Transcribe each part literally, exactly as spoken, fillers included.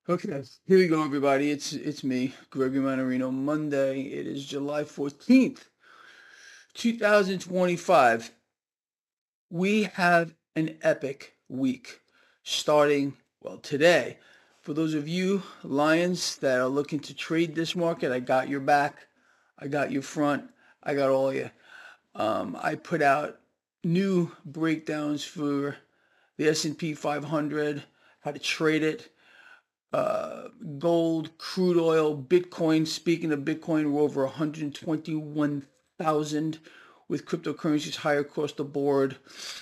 Okay, here we go, everybody. It's it's me, Gregory Manarino. Monday. It is July fourteenth, two thousand twenty-five. We have an epic week starting, well, today. For those of you Lions that are looking to trade this market, I got your back. I got your front. I got all you. Um, I put out new breakdowns for the S and P five hundred, how to trade it, uh, gold, crude oil, Bitcoin. Speaking of Bitcoin, we're over one hundred twenty-one thousand with cryptocurrencies higher across the board.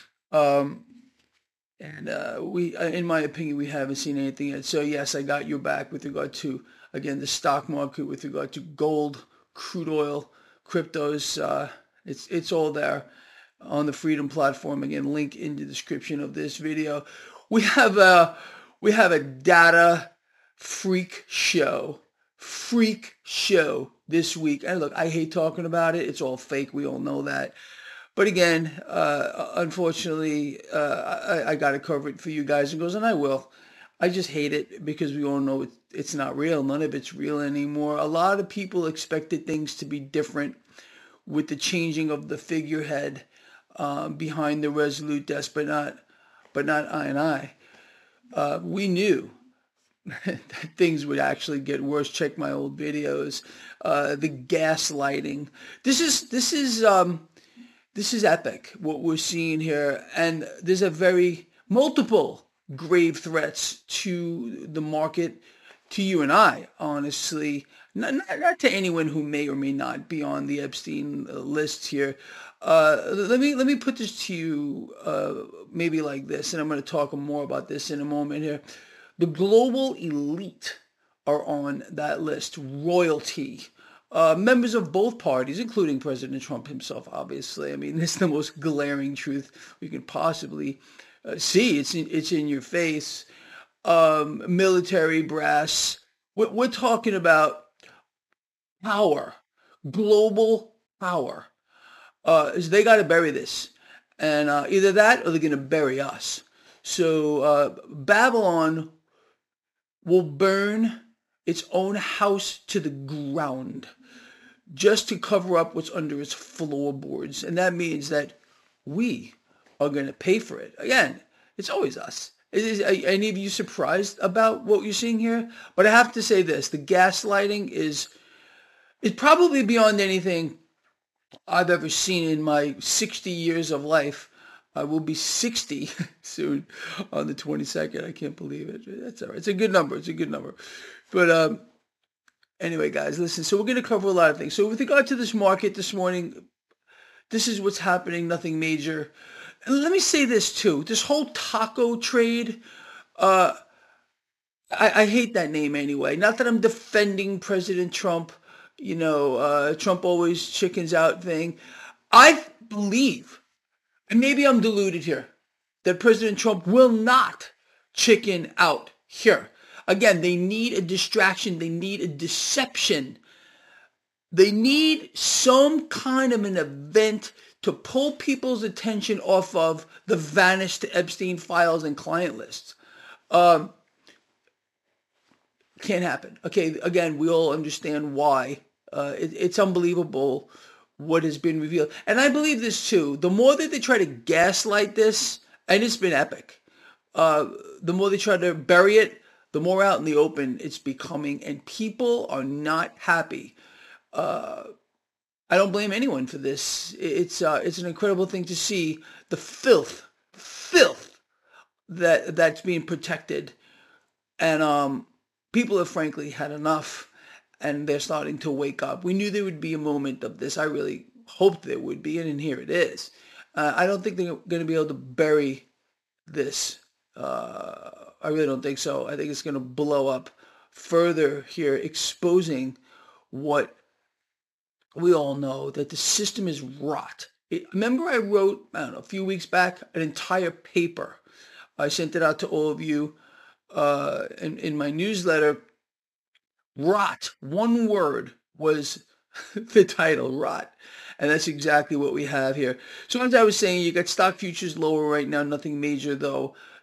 Um, and uh, we, uh, in my opinion, we haven't seen anything yet. So yes, I got your back with regard to, again, the stock market, with regard to gold, crude oil, cryptos. Uh, it's it's all there on the Freedom platform. Again, link in the description of this video. We have a we have a data freak show, freak show this week. And look, I hate talking about it. It's all fake. We all know that. But again, uh, unfortunately, uh, I, I got to cover it for you guys. And goes, and I will. I just hate it because we all know it, it's not real. None of it's real anymore. A lot of people expected things to be different with the changing of the figurehead uh, behind the Resolute desk, but not, but not I and I. Uh, we knew that things would actually get worse. Check my old videos. Uh, the gaslighting. This is this is um, this is epic. What we're seeing here, and there's a very multiple grave threats to the market, to you and I. Honestly, not, not, not to anyone who may or may not be on the Epstein list here. Uh, let me let me put this to you uh, maybe like this, and I'm going to talk more about this in a moment here. The global elite are on that list. Royalty, uh, members of both parties, including President Trump himself, obviously. I mean, this is the most glaring truth we can possibly uh, see. It's in, it's in your face. Um, military brass. We're, we're talking about power, global power. Uh, is they got to bury this, and uh, either that or they're going to bury us. So uh, Babylon will burn its own house to the ground just to cover up what's under its floorboards. And that means that we are going to pay for it. Again, it's always us. Is any of you surprised about what you're seeing here? But I have to say this, the gaslighting is, is probably beyond anything I've ever seen in my sixty years of life. I will be sixty soon on the twenty-second. I can't believe it. That's all right. It's a good number. It's a good number. But um, anyway, guys, listen. So we're going to cover a lot of things. So with regard to this market this morning, this is what's happening. Nothing major. And let me say this too. This whole taco trade, uh, I, I hate that name anyway. Not that I'm defending President Trump. You know, uh, Trump always chickens out thing. I believe, and maybe I'm deluded here, that President Trump will not chicken out here. Again, they need a distraction. They need a deception. They need some kind of an event to pull people's attention off of the vanished Epstein files and client lists. Um, can't happen. Okay, again, we all understand why. Uh, it, it's unbelievable what has been revealed. And I believe this too. The more that they try to gaslight this, and it's been epic, uh, the more they try to bury it, the more out in the open it's becoming. And people are not happy. Uh, I don't blame anyone for this. It's uh, it's an incredible thing to see the filth, filth that that's being protected. And um, people have frankly had enough, and they're starting to wake up. We knew there would be a moment of this. I really hoped there would be, and here it is. Uh, I don't think they're going to be able to bury this. Uh, I really don't think so. I think it's going to blow up further here, exposing what we all know, that the system is rot. It, remember I wrote, I don't know, a few weeks back, an entire paper. I sent it out to all of you uh, in, in my newsletter. Rot, one word was the title, rot. And that's exactly what we have here. So as I was saying, you got stock futures lower right now, nothing major though.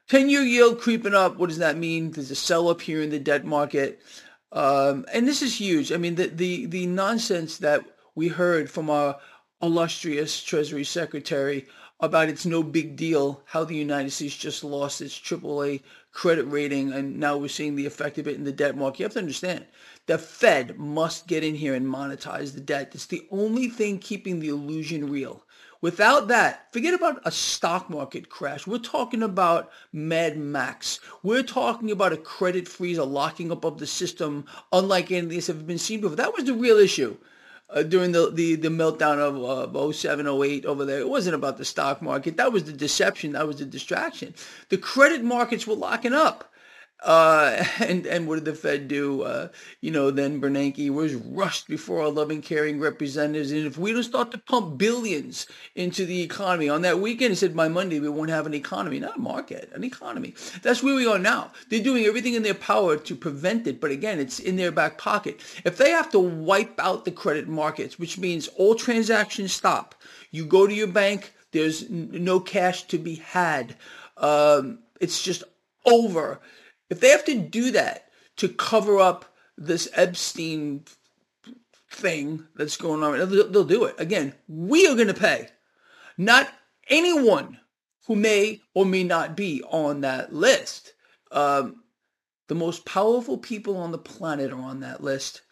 ten-year yield creeping up. What does that mean? There's a sell-up here in the debt market. Um, and this is huge. I mean, the, the, the nonsense that we heard from our illustrious Treasury Secretary about it's no big deal how the United States just lost its triple A credit rating, and now we're seeing the effect of it in the debt market. You have to understand, the Fed must get in here and monetize the debt. It's the only thing keeping the illusion real. Without that, forget about a stock market crash. We're talking about Mad Max. We're talking about a credit freeze, a locking up of the system, unlike anything that's ever been seen before. That was the real issue uh, during the, the, the meltdown of uh, oh seven, oh eight over there. It wasn't about the stock market. That was the deception. That was the distraction. The credit markets were locking up. Uh, and, and what did the Fed do? Uh, you know, then Bernanke was rushed before our loving, caring representatives. And if we don't start to pump billions into the economy on that weekend, he said, by Monday, we won't have an economy, not a market, an economy. That's where we are now. They're doing everything in their power to prevent it. But again, it's in their back pocket. If they have to wipe out the credit markets, which means all transactions stop, you go to your bank, there's n- no cash to be had. Um, it's just over. If they have to do that to cover up this Epstein thing that's going on, they'll, they'll do it. Again, we are going to pay, not anyone who may or may not be on that list. Um, the most powerful people on the planet are on that list.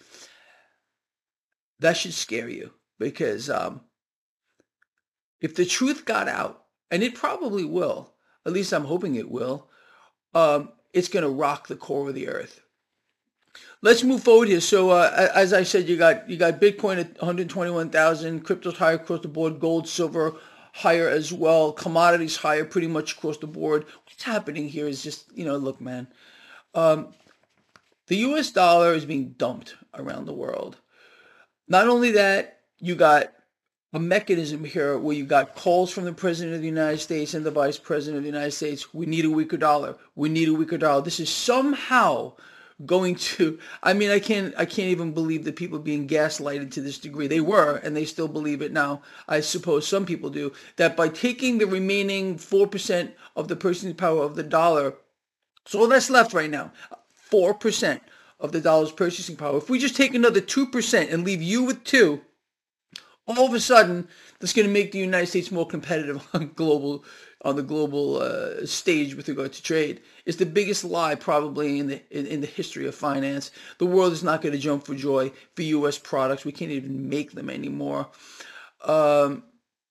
That should scare you, because um, if the truth got out, and it probably will, at least I'm hoping it will, um, it's going to rock the core of the earth. Let's move forward here. So uh, as I said, you got you got Bitcoin at one hundred twenty-one thousand, crypto's higher across the board, gold, silver higher as well, commodities higher pretty much across the board. What's happening here is just, you know, look, man, um, the U S dollar is being dumped around the world. Not only that, you got a mechanism here where you got calls from the President of the United States and the Vice President of the United States. We need a weaker dollar. We need a weaker dollar. This is somehow going to, I mean, I can't, I can't even believe that people are being gaslighted to this degree. They were, and they still believe it now. I suppose some people do, that by taking the remaining four percent of the purchasing power of the dollar, so all that's left right now, four percent of the dollar's purchasing power. If we just take another two percent and leave you with two, all of a sudden, that's going to make the United States more competitive on global, on the global uh, stage with regard to trade. It's the biggest lie probably in the in, in the history of finance. The world is not going to jump for joy for U S products. We can't even make them anymore. Um,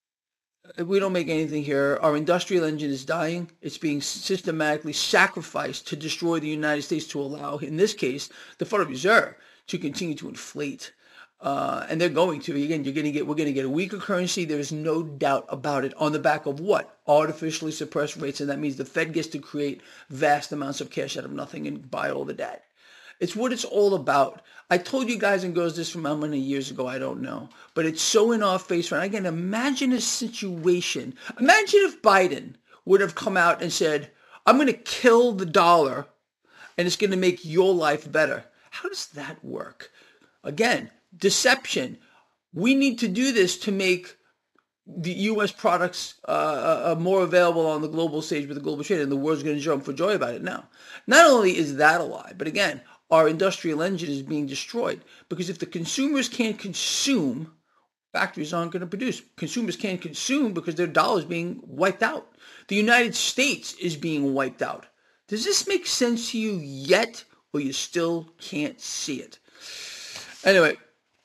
we don't make anything here. Our industrial engine is dying. It's being systematically sacrificed to destroy the United States, to allow, in this case, the Federal Reserve to continue to inflate. Uh, and they're going to. Again, you're going to get, we're going to get a weaker currency. There is no doubt about it. On the back of what? Artificially suppressed rates. And that means the Fed gets to create vast amounts of cash out of nothing and buy all the debt. It's what it's all about. I told you guys and girls this from how many years ago, I don't know. But it's so in our face right now. Again, imagine a situation. Imagine if Biden would have come out and said, I'm going to kill the dollar and it's going to make your life better. How does that work? Again, deception. We need to do this to make the U S products uh, uh, more available on the global stage with the global trade, and the world's going to jump for joy about it now. Not only is that a lie, but again, our industrial engine is being destroyed, because if the consumers can't consume, factories aren't going to produce. Consumers can't consume because their dollar is being wiped out. The United States is being wiped out. Does this make sense to you yet, or you still can't see it? Anyway,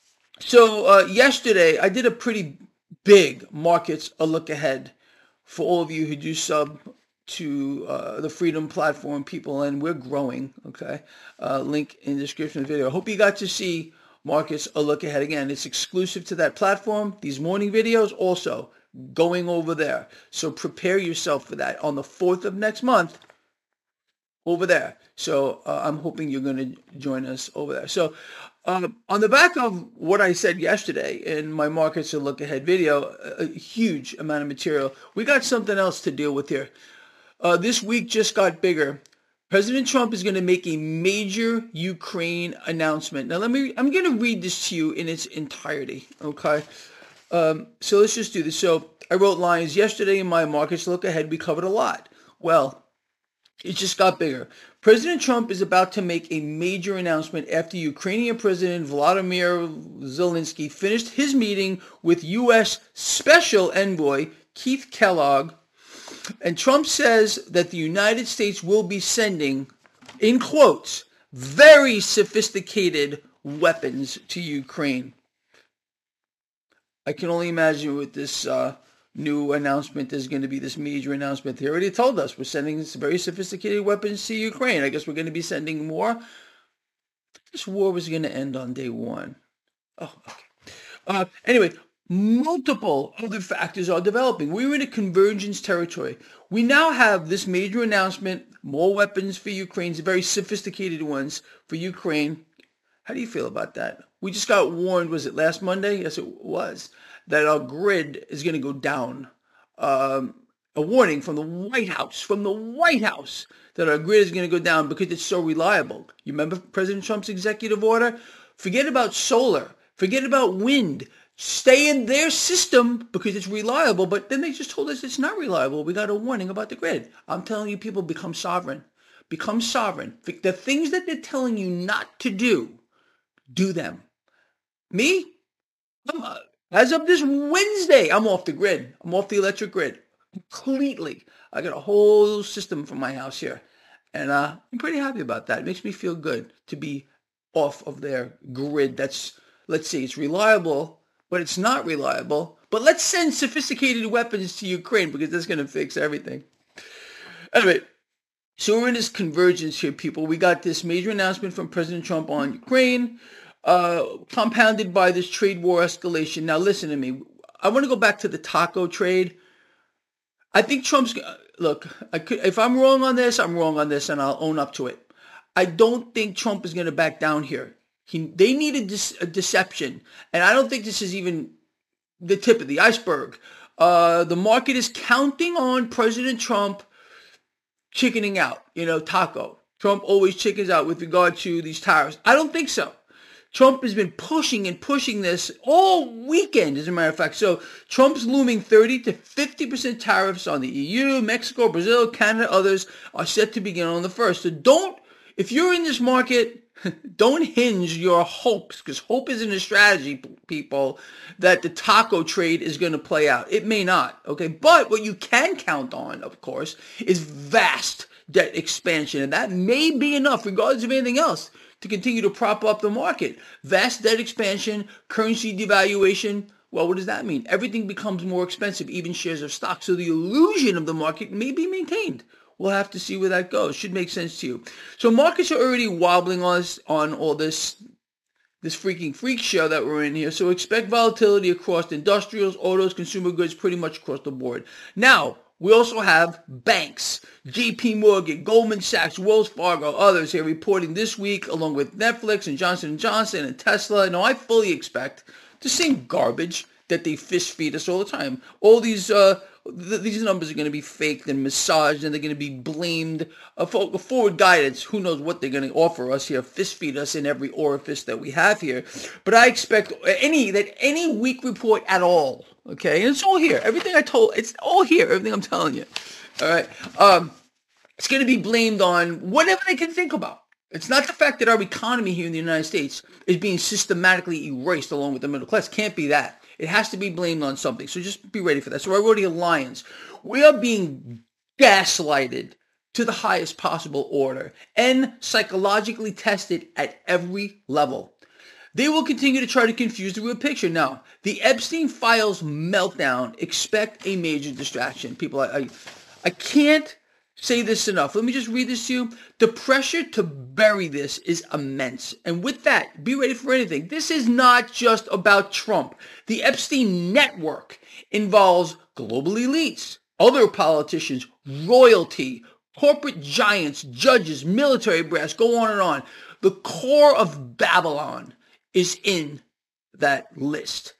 so uh, yesterday I did a pretty big markets a look ahead for all of you who do sub to uh, the Freedom Platform people, and we're growing. Okay, uh, link in the description of the video. I hope you got to see markets a look ahead. Again, it's exclusive to that platform. These morning videos also going over there, so prepare yourself for that on the fourth of next month over there. So uh, I'm hoping you're going to join us over there. So um, on the back of what I said yesterday in my Markets a Look Ahead video, a, a huge amount of material, we got something else to deal with here. Uh, this week just got bigger. President Trump is going to make a major Ukraine announcement. Now, let me, I'm going to read this to you in its entirety, okay? Um, so let's just do this. So I wrote lines yesterday in my Markets Look Ahead. We covered a lot. Well, It just got bigger. President Trump is about to make a major announcement after Ukrainian President Vladimir Zelensky finished his meeting with U S Special Envoy Keith Kellogg. And Trump says that the United States will be sending, in quotes, very sophisticated weapons to Ukraine. I can only imagine with this uh, new announcement, there's going to be this major announcement. They already told us we're sending very sophisticated weapons to Ukraine. I guess we're going to be sending more. This war was going to end on day one. Oh, okay. Uh, anyway, multiple other factors are developing. We're in a convergence territory. We now have this major announcement, more weapons for Ukraine, very sophisticated ones for Ukraine. How do you feel about that? We just got warned, was it last Monday? Yes, it was, that our grid is going to go down. Um, a warning from the White House, from the White House, that our grid is going to go down because it's so reliable. You remember President Trump's executive order? Forget about solar. Forget about wind. Stay in their system because it's reliable. But then they just told us it's not reliable. We got a warning about the grid. I'm telling you, people, become sovereign. Become sovereign. The things that they're telling you not to do, do them. Me? I'm, uh, as of this Wednesday, I'm off the grid. I'm off the electric grid completely. I got a whole system from my house here. And uh, I'm pretty happy about that. It makes me feel good to be off of their grid. That's, let's see, it's reliable, but it's not reliable. But let's send sophisticated weapons to Ukraine because that's going to fix everything. Anyway, so we're in this convergence here, people. We got this major announcement from President Trump on Ukraine, uh, compounded by this trade war escalation. Now, listen to me. I want to go back to the taco trade. I think Trump's, look, I could, if I'm wrong on this, I'm wrong on this, and I'll own up to it. I don't think Trump is going to back down here. He, they need a, dis, a deception, and I don't think this is even the tip of the iceberg. Uh, the market is counting on President Trump chickening out, you know, taco. Trump always chickens out with regard to these tariffs. I don't think so. Trump has been pushing and pushing this all weekend, as a matter of fact. So Trump's looming thirty to fifty percent tariffs on the E U, Mexico, Brazil, Canada, others are set to begin on the first. So don't, if you're in this market, don't hinge your hopes, because hope isn't a strategy, people, that the taco trade is going to play out. It may not, okay? But what you can count on, of course, is vast debt expansion. And that may be enough, regardless of anything else, to continue to prop up the market. Vast debt expansion, currency devaluation. Well, what does that mean? Everything becomes more expensive, even shares of stock. So the illusion of the market may be maintained. We'll have to see where that goes. Should make sense to you. So markets are already wobbling us on all this, this freaking freak show that we're in here. So expect volatility across industrials, autos, consumer goods, pretty much across the board. Now, we also have banks, J P Morgan, Goldman Sachs, Wells Fargo, others here reporting this week, along with Netflix and Johnson and Johnson and Tesla. Now, I fully expect the same garbage that they fish feed us all the time. All these uh, th- these numbers are going to be faked and massaged, and they're going to be blamed uh, for forward guidance. Who knows what they're going to offer us here, fish feed us in every orifice that we have here. But I expect any that any weak report at all. Okay, and it's all here. Everything I told, it's all here. Everything I'm telling you. All right. Um, it's going to be blamed on whatever they can think about. It's not the fact that our economy here in the United States is being systematically erased along with the middle class. Can't be that. It has to be blamed on something. So just be ready for that. So I wrote Alliance. We are being gaslighted to the highest possible order and psychologically tested at every level. They will continue to try to confuse the real picture. Now, the Epstein Files meltdown, expect a major distraction. People, I, I, I can't say this enough. Let me just read this to you. The pressure to bury this is immense. And with that, be ready for anything. This is not just about Trump. The Epstein network involves global elites, other politicians, royalty, corporate giants, judges, military brass, go on and on. The core of Babylon is in that list.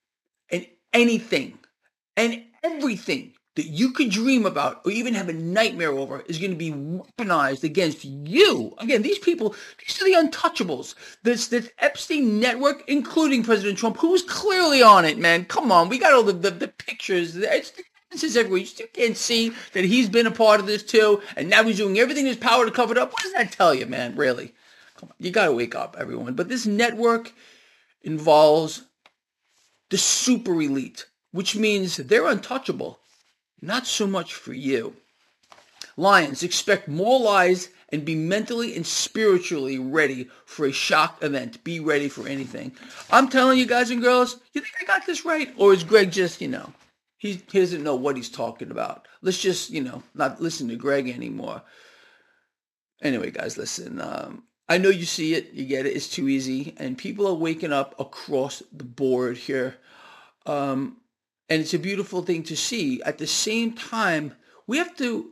And anything and everything that you could dream about or even have a nightmare over is going to be weaponized against you. Again, these people, these are the untouchables. This, this Epstein network, including President Trump, who was clearly on it, man. Come on, we got all the, the, the pictures. It's Is everywhere. You still can't see that he's been a part of this too, and now he's doing everything in his power to cover it up. What does that tell you, man? Really? Come on, you got to wake up, everyone. But this network involves the super elite, which means they're untouchable. Not so much for you. Lions, expect more lies and be mentally and spiritually ready for a shock event. Be ready for anything. I'm telling you guys and girls, you think I got this right? Or is Greg just, you know, he, he doesn't know what he's talking about. Let's just, you know, not listen to Greg anymore. Anyway, guys, listen. Um, I know you see it. You get it. It's too easy. And people are waking up across the board here. Um, and it's a beautiful thing to see. At the same time, we have to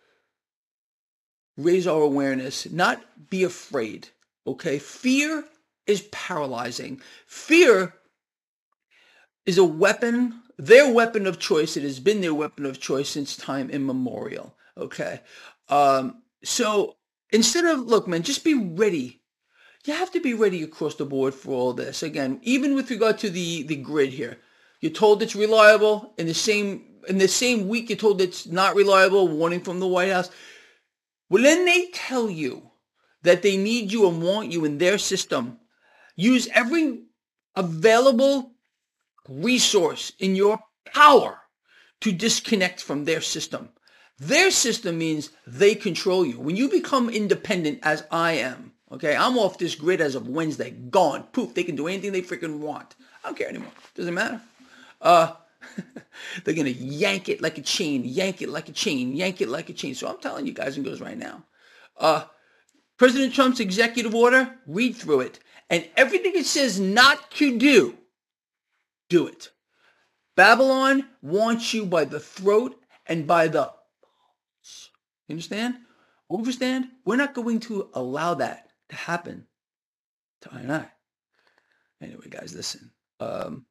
raise our awareness, not be afraid, okay? Fear is paralyzing. Fear is a weapon, their weapon of choice. It has been their weapon of choice since time immemorial, okay? Um, so instead of, look, man, just be ready. You have to be ready across the board for all this. Again, even with regard to the, the grid here, you're told it's reliable. In the same in the same week, you're told it's not reliable, warning from the White House. Well, then they tell you that they need you and want you in their system. Use every available resource in your power to disconnect from their system. Their system means they control you. When you become independent, as I am, okay, I'm off this grid as of Wednesday, gone, poof, they can do anything they freaking want. I don't care anymore. Doesn't matter. Uh, they're going to yank it like a chain, yank it like a chain, yank it like a chain. So I'm telling you guys and girls right now, uh, President Trump's executive order, read through it. And everything it says not to do, do it. Babylon wants you by the throat and by the... You understand? Understand? We're not going to allow that to happen to I and I. Anyway, guys, listen. Um,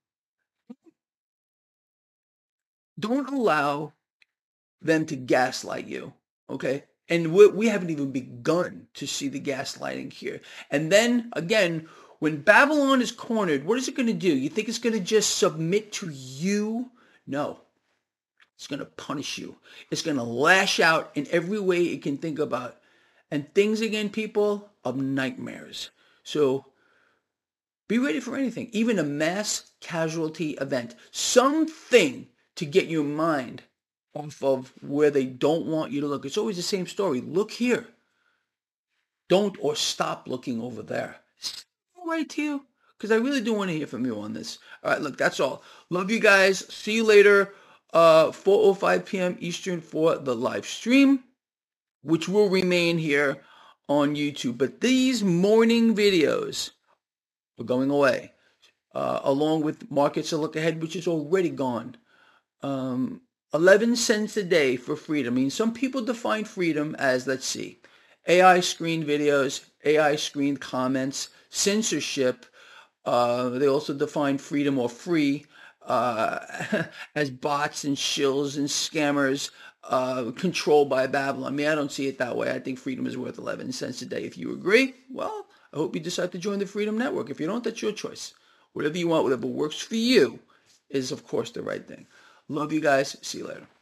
don't allow them to gaslight you, okay? And we, we haven't even begun to see the gaslighting here. And then, again, when Babylon is cornered, what is it going to do? You think it's going to just submit to you? No. It's going to punish you. It's going to lash out in every way it can think about. And things, again, people, of nightmares. So be ready for anything, even a mass casualty event. Something to get your mind off of where they don't want you to look. It's always the same story. Look here. Don't or stop looking over there. Right to you, because I really do want to hear from you on this. All right, look, that's all. Love you guys. See you later, uh, four oh five p.m. Eastern for the live stream, which will remain here on YouTube. But these morning videos are going away, uh, along with Markets a Look Ahead, which is already gone. Um, eleven cents a day for freedom. I mean, some people define freedom as, let's see, A I screened videos, A I screened comments, censorship. Uh, they also define freedom or free uh, as bots and shills and scammers uh, controlled by Babylon. I mean, I don't see it that way. I think freedom is worth eleven cents a day. If you agree, well, I hope you decide to join the Freedom Network. If you don't, that's your choice. Whatever you want, whatever works for you is, of course, the right thing. Love you guys. See you later.